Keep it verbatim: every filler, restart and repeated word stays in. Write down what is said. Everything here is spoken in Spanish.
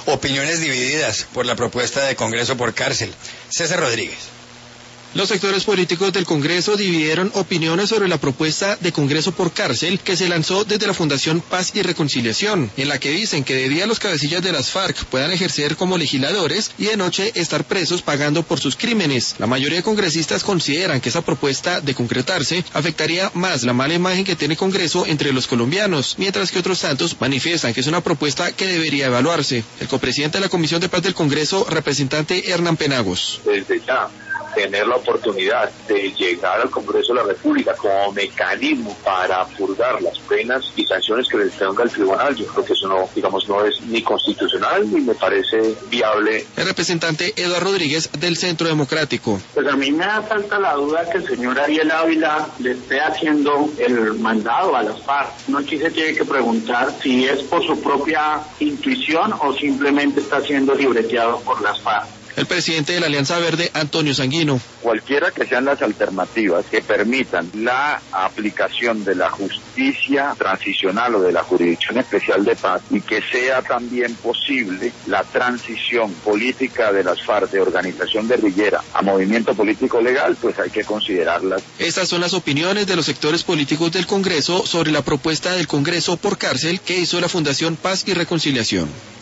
opiniones divididas por la propuesta de Congreso por cárcel. César Rodríguez. Los sectores políticos del Congreso dividieron opiniones sobre la propuesta de Congreso por cárcel que se lanzó desde la Fundación Paz y Reconciliación, en la que dicen que de día los cabecillas de las FARC puedan ejercer como legisladores y de noche estar presos pagando por sus crímenes. La mayoría de congresistas consideran que esa propuesta, de concretarse, afectaría más la mala imagen que tiene el Congreso entre los colombianos, mientras que otros tantos manifiestan que es una propuesta que debería evaluarse. El copresidente de la Comisión de Paz del Congreso, representante Hernán Penagos. Desde ya tener la oportunidad de llegar al Congreso de la República como mecanismo para purgar las penas y sanciones que les tenga el tribunal, yo creo que eso no, digamos, no es ni constitucional ni me parece viable. El representante Eduardo Rodríguez del Centro Democrático. Pues a mí me da falta la duda que el señor Ariel Ávila le esté haciendo el mandado a las FARC. Uno aquí se tiene que preguntar si es por su propia intuición o simplemente está siendo libreteado por las FARC. El presidente de la Alianza Verde, Antonio Sanguino. Cualquiera que sean las alternativas que permitan la aplicación de la justicia transicional o de la Jurisdicción Especial de Paz y que sea también posible la transición política de las FARC de organización guerrillera a movimiento político legal, pues hay que considerarlas. Estas son las opiniones de los sectores políticos del Congreso sobre la propuesta del Congreso por cárcel que hizo la Fundación Paz y Reconciliación.